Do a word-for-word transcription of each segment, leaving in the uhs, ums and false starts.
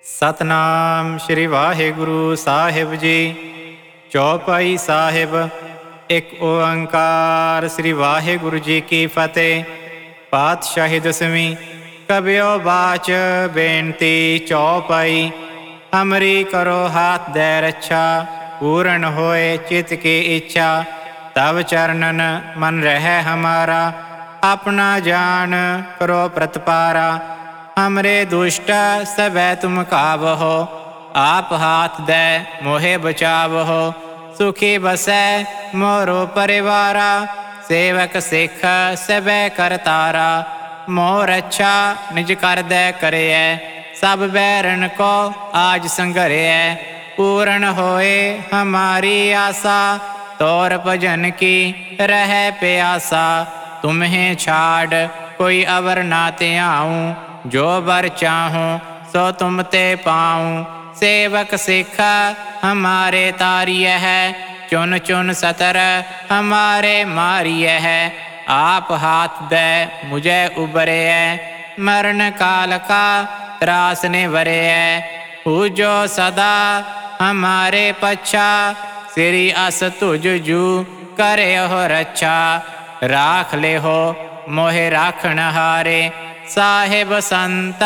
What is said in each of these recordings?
ਸਤਨਾਮ ਸ਼੍ਰੀ ਵਾਹਿਗੁਰੂ ਸਾਹਿਬ ਜੀ। ਚੌਪਾਈ ਸਾਹਿਬ। ਇੱਕ ਓੰਕਾਰ ਸ੍ਰੀ ਵਾਹਿਗੁਰੂ ਜੀ ਕੀ ਫਤਿਹ। ਪਾਤਸ਼ਾਹੀ ਦਸਵੀਂ। ਕਬਿਓ ਬਾਚ ਬੇਨਤੀ ਚੌਪਾਈ। ਹਮਰੀ ਕਰੋ ਹਾਥ ਦੈ ਰੱਛਾ, ਪੂਰਨ ਹੋਏ ਚਿਤ ਕੀ ਇੱਛਾ। ਤਵ ਚਰਨਨ ਮਨ ਰਹਿ ਹਮਾਰਾ, ਆਪਣਾ ਜਾਨ ਕਰੋ ਪ੍ਰਤਪਾਰਾ। हमरे दुष्ट सबै तुम काबहो, आप हाथ दे मोहे बचावहो। सुखी बसै मोरो परिवारा, सेवक सिख सबै करतारा। मोर अच्छा निज कर दे करैै, सब बैरन को आज संघरैै। पूर्ण होए हमारी आशा, तोर भजन की रह प्यासा। तुम्हें छाड़ कोई अवर ना त्याऊँ, जो बर चाहूँ सो तुम ते पाऊँ। सेवक सिख हमारे तारिय है, चुन चुन सतर हमारे मारिय है। आप हाथ दे मुझे उबरे है, मरण काल का त्रास ने वरे है। पूजो सदा हमारे पच्छा, श्री अस तुझ जू करे हो रक्षा। राख ले हो मोहे राखण हारे, साहिब संत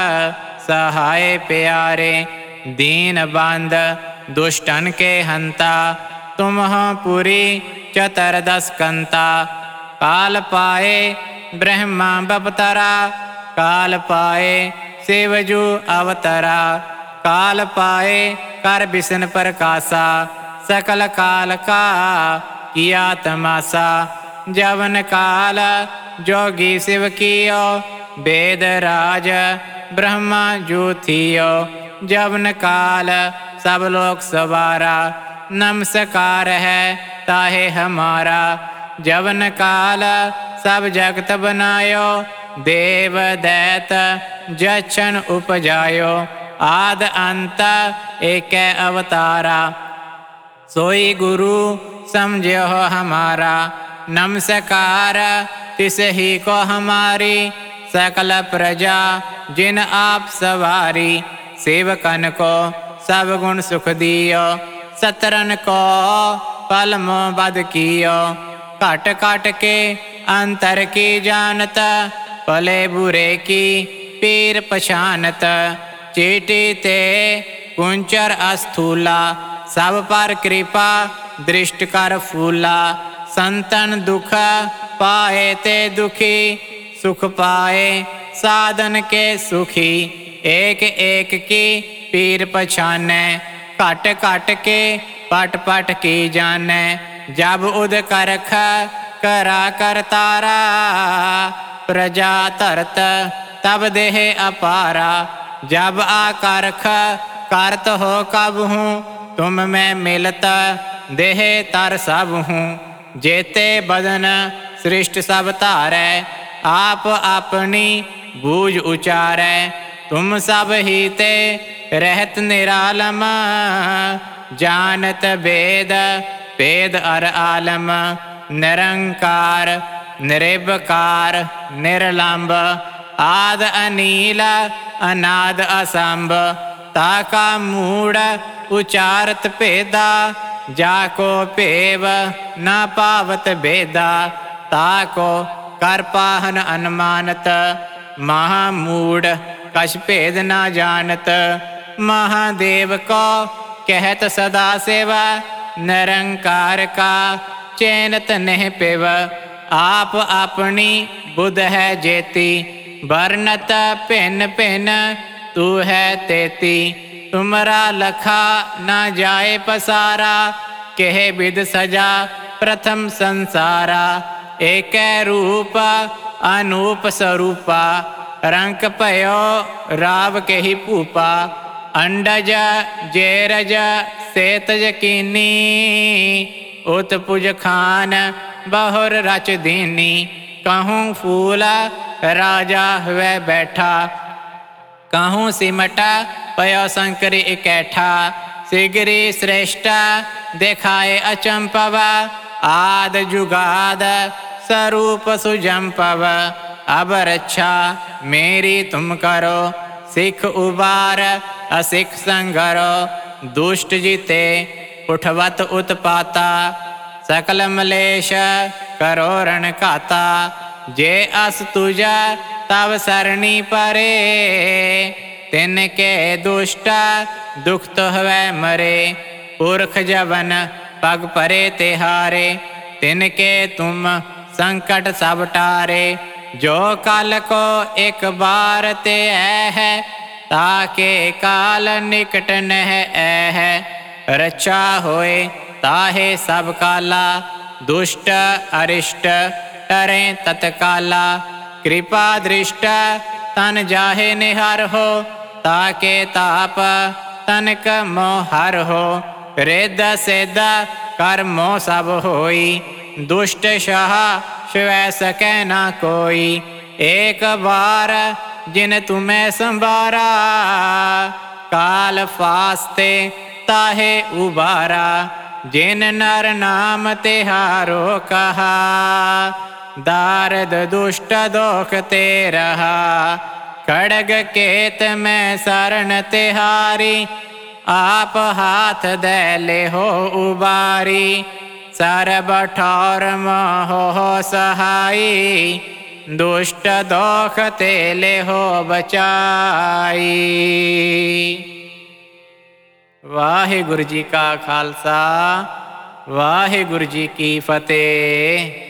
सहाय प्यारे। दीन बंद दुष्टन के हंता, तुम हो पुरी चतुर्दश कंता। काल पाए ब्रह्मा बपतरा, काल पाए शिवजू अवतरा। काल पाए कर बिसन प्रकाशा, सकल काल का किया तमाशा। जवन काल जोगी शिव कियो, वेद राज ब्रह्मा जू थियो। जवन काल सब लोक सवारा, नमस्कार है ताहे हमारा। जवन काल सब जगत बनायो, देव दैत जछन उपजायो। आद अंत एक अवतारा, सोई गुरु समझो हमारा। नमस्कार तिस ही को हमारी, सकल प्रजा जिन आप सवारी। सेवकन को सब गुण सुख दियो, सतरन को पलमो बद कियो। घट घट के अंतर की जानत, भले बुरे की पीर पछानत। चीटी ते कुंचर अस्थूला, सब पर कृपा दृष्ट कर फूला। संतन दुख पाए ते दुखी, सुख पाए साधन के सुखी। एक एक की पीर पछानै, घट घट के पट पट की जानै। जब उद करख करा कर तारा, प्रजा तरत तब देह अपारा। जब आकारख करत हो कब हूँ, तुम मैं मिलत देह तर सब हूँ। जेते बदन सृष्ट सब धारै, आप अपनी बूझ उचारै। तुम सब ही ते रहत निरालम, जानत वेद वेद अर आलम। निरंकार निरभकार निर्लंब, आद अनील अनाद असंभ। ताका मूढ़ उचारत भेदा, जाको पेव न पावत भेदा। ताको कर पाहन अनुमानत, महामूढ़ कछ भेद न जानत। महादेव को कहत सदा सेवा, निरंकार का चैनत नहीं पेव। आप अपनी बुध है जेती, वर्णत भिन्न भिन्न तू है तेती। तुमरा लखा न जाए पसारा, कहे विद सजा प्रथम संसारा। एक रूप अनूप स्वरूपा, रंक भयो राव के ही भूपा। अंडज जेरज सेतज कीनी, उत्पुज खान बहुर रच दीनी। कहूँ फूल राजा हुए बैठा, कहूँ सिमटा पयो शंकर इकैठा। सिगरी श्रेष्ठ देखाए अचंपव, आद जुगाद स्वरूप सुजंपव। अब रक्षा मेरी तुम करो, ਸਿੱਖ ਉਬਾਰ ਅਸਿੱਖ ਸੰਗਰੋ। ਦੁਸ਼ਟ ਜੀਤੇ ਉਠਵਤ ਉਤਪਾਤਾ। ਸਕਲ ਮਲੇਸ਼ ਕਰੋ ਰਣ ਘਾਤਾ। ਜੇ ਅਸ ਤੁਜਾ ਤਵ ਸਰਣੀ ਪਰੇ। ਤਿਨ ਕੇ ਦੁਸ਼ਟ ਦੁਖਤ ਹਵੈ ਮਰੇ। ਪੁਰਖ ਜਵਨ ਪਗ ਪਰੇ ਤਿਹਾਰੇ। ਤਿਨ ਕੇ ਤੁਮ ਸੰਕਟ ਸਭ ਟਾਰੇ। ਜੋ ਕਲ ਕੋ ਇੱਕ ਬਾਰ ਤੇ ਐ ਹੈ। ਤਾਕੇ ਕਾਲ ਨਿਕਟ ਨਹਿ ਐ ਹੈ। ਰਚਾ ਹੋਏ ਤਾਹੇ ਸਭ ਕਾਲਾ। ਦੁਸ਼ਟ ਅਰਿਸ਼ਟ ਟਰੈ ਤਤਕਾਲਾ। ਕਿਰਪਾ ਦ੍ਰਿਸ਼ਟ ਤਨ ਜਾਹੇ ਨਿਹਰ ਹੋ। ਤਾਕੇ ਤਾਪ ਤਨਕ ਮੋਹ ਹਰ ਹੋ। ਰਿੱਧ ਸਿੱਧ ਕਰਮੋ ਸਭ ਹੋਈ। ਦੁਸ਼ਟ ਸ਼ਾਹ ਛੁਐ ਸਕੈ ਨਾ ਕੋਈ। ਏਕ ਵਾਰ ਜਿਨ ਤੁਮੈ ਸੰਭਾਰਾ। ਕਾਲ ਫਾਸਤੇ ਤਾਹੇ ਉਬਾਰਾ। ਜਿਨ ਨਰ ਨਾਮ ਤਿਹਾਰੋ ਕਹਾ। ਦਾਰਦ ਦੁਸ਼ਟ ਦੋਖ ਤੇ ਰਹਾ। ਖੜਗ ਕੇਤ ਮੈਂ ਸਰਣ ਤਿਹਾਰੀ। ਆਪ ਹਾਥ ਦੈ ਲਿਹੋ ਉਬਾਰੀ। ਸਰਬ ਠੌਰ ਮੋਹ ਸਹਾਈ। ਦੁਸ਼ਟ ਦੋਖ ਤੇ ਲਿਹੋ ਬਚਾਈ। ਵਾਹਿਗੁਰੂ ਜੀ ਕਾ ਖਾਲਸਾ ਵਾਹਿਗੁਰੂ ਜੀ ਕੀ ਫਤਿਹ।